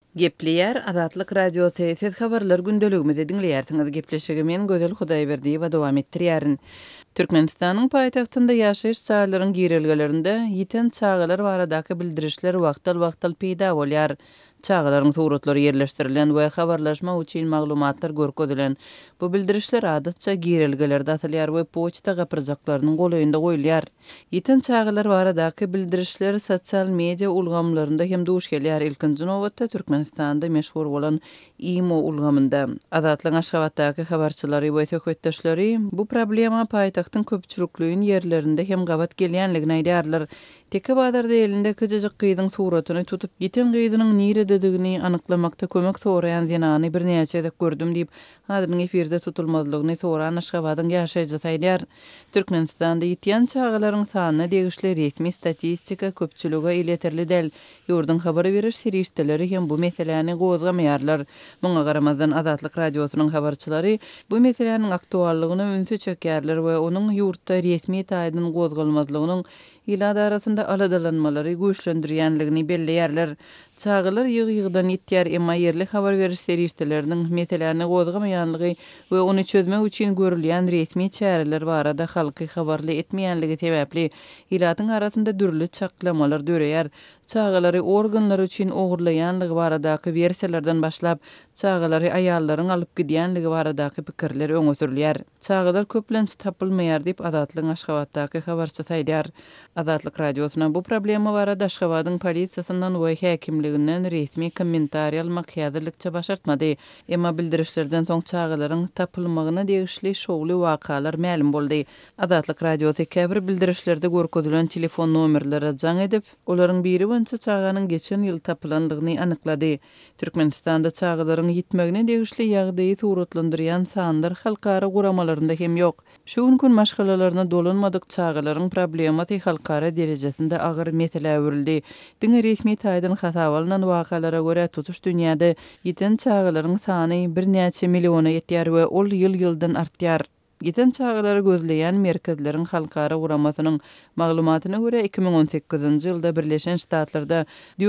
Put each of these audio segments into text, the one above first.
Gepleyer Azatlyk Radiosu ses habarlar gündeligimizi dinleýärsiňiz. Gepleşigi men Gözel Hudaýberdi we dowam etdirýärin. Türkmenistanyň paýtagtynda ýaşaýyş çağlaryň girelgelerinde ýiten çağlar baradaky bildirişler wagtal peýda bolýar. Çağlaryň suratlary ýerleşdirilen we habarlaşma üçin maglumatlar görkezdilen. Bu bildirişler adatça girelgelerde atylýar we poçta gapyrjaklarynyň goýunda goýulýar. Ýeten çağlar baradaky bildirişler sosial media ulgamlarynda hem duş gelýär. Ilkinji nowatda Türkmenistanda meşhur bolan IMO ulgamynda Azatlyň Aşgabatdaky habarçylary we söhbetdeşleri bu problema paýtagtyň köpçülikliğin ýerlerinde hem gabat gelýänligini aýdýarlar. Teke badarda elinde kyjyjyk gyzyň suratyny tutup ýeten gyzynyň nirededigini anyklamakda kömek soraýan zenany bir näçe edip gördüm diýip hadyryň efirde tutulmazlygyny soran Aşgabatyň ýaşaýjysy aýdýar. Türkmenistanda ýeten çağlaryň sanyna degişli resmi statistika köpçülüge ileterli däl. Ýurdun habary beriş serişdeleri hem bu meseleni gozgamaýarlar. Muňa garamazdan Azatlyk Radiosynyň habarçylary bu meseleniň aktuallygyny öňe çekýärler we onuň ýurtda resmi taýdan gozgalmazlygynyň ilada arasında aladalanmalary güýçlendirýänligini belleýärler. Çağlar ýygy-ýygydan ýetýär, emma ýerli habar beriş serişdeleriniň meselelerini gozgamaýanlygy we ony çözmek üçin görülýän resmi çäreler barada halky habarly etmeýänligi sebäpli ilatyň arasında dürli çaklamalar döreýär. Çağlary organlar üçin ogurlaýanlygy baradaky versiýalardan başlap çağlary aýallaryň alyp gidýänligi baradaky pikirler öňe sürülýär. Çağlar köplenç tapylmaýar diýip Azatlyň Aşgabatdaky habarçysy aýdýar. Azatlyk Radiosyna bu problema barada Aşgabatyň polisiýasyndan we häkimliginden resmi kommentariýa almak häzirlikçe başartmady. Emma bildirişlerden soň çağlaryň tapylmagyna degişli şowly wakalar ma'lum boldy. Azatlyk Radiosy käbir bildirişlerde görkezdilen telefon nomerlere jaň edip, olaryň biri boýunça çağanyň geçen ýyl tapylandygyny anyklady. Türkmenistanda çağlaryň ýitmegine degişli ýagdaýy suratlandyrýan sanlar halkara guramalarynda hem ýok. Şu gün maşgalalaryna dolanmadyk çağlaryň problematy halkara derejesinde agyr mesele öwrüldi. Diňe resmi taýdan hasap alynan wakalara görä tutuş dünýäde ýeten çağlaryň sany bir näçe milliona ýetýär we ol ýyl-ýyldan artýar. Ýeten çağlary gözleýän merkezleriň halkara guramasynyň maglumatyna görä 2018-nji ýylda Birleşen Ştatlarda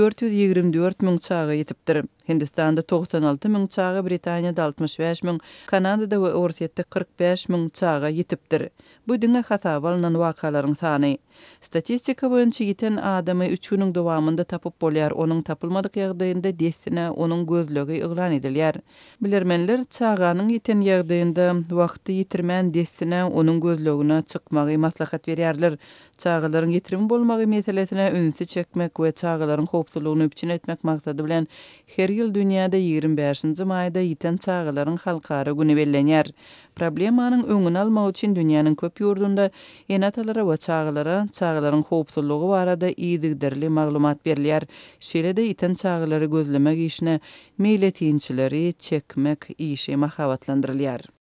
424 000 çağa ýetipdir. Hindistanda 96 000 çağa, Britaniýada 65 000, Kanadada we Orsiýetde 45 000 çağa ýetipdir. Bu diňe hasap alynan wakalaryň sany. Statistika boýunça ýeten adamy 3 güniň dowamında tapyp bolýar. Onuň tapylmadyk ýagdaýynda desine onuň gözlegi ýyglan edilýär. Bilermenler çağanyň ýeten ýagdaýynda wagty ýitirmän desine onuň gözlegine çykmagy maslahat berýärler. Çağlaryň ýetirim bolmagy meselesine öňe çekmek we çağlaryň howpsuzlygyny üçin etmek maksady bilen her ýyl dünýäde 25-nji maýda ýeten çağlaryň halkara güni bellenýär. Problemanyň öňüni almak üçin dünýäniň köp ýurdunda enatalara we çağlaryň howpsuzlygy barada ýygyderli maglumat berilýär. Şeýle-de ýeten çağlary gözlemek işine meýletinçileri çekmek işi mahabatlandyrylýar.